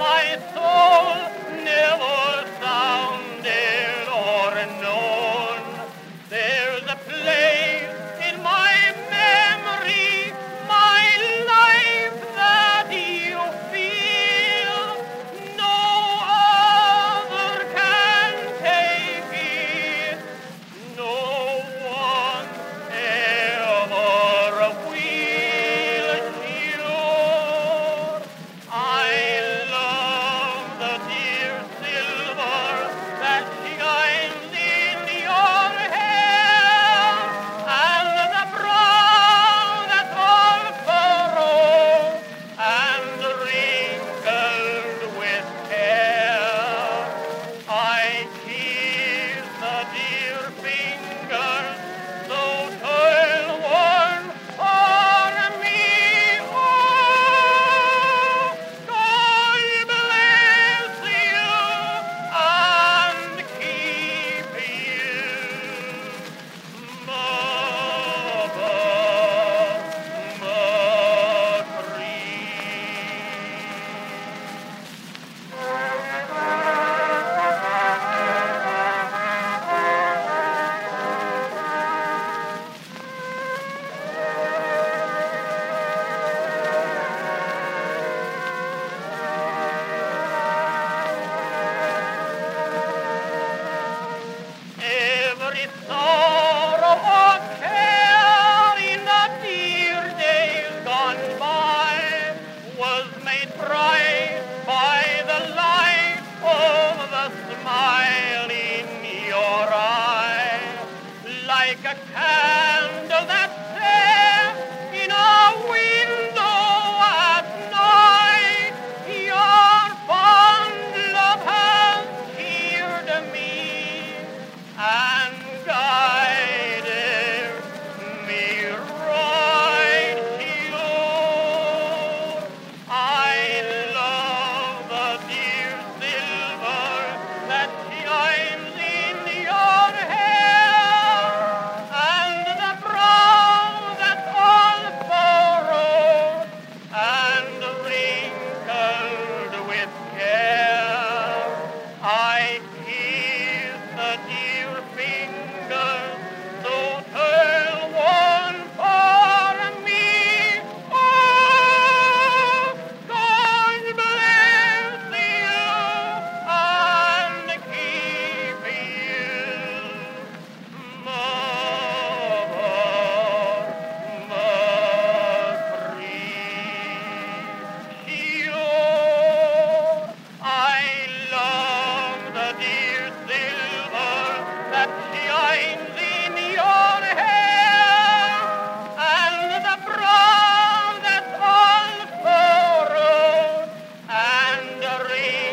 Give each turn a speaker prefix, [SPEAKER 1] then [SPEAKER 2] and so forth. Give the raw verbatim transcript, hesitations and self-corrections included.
[SPEAKER 1] my soul never sounded or known. There's a place in my memory, my life, that you feel no other can take it, no one ever will. Sure, I love the dear silver that shines in your hair, and the brown that's all furrowed and wrinkled with care. I kiss the dear fingers so toil-worn for me. Oh, God bless you and keep you, Mother every sorrow or care in the dear days gone by was made bright by the light of the smile in your eye, like a candle that's set in a window at night. Your fond love has cheered me and guided me right to you. I love the dear silver that shines in your hair, and the brown that's all furrowed and wrinkled with care. I kiss the dear fingers so toil-worn for me. Oh, God bless you and keep you, Mother Machree. Sure, I love the dear silver that shines in your hair, and the brown that's all furrowed and wrinkled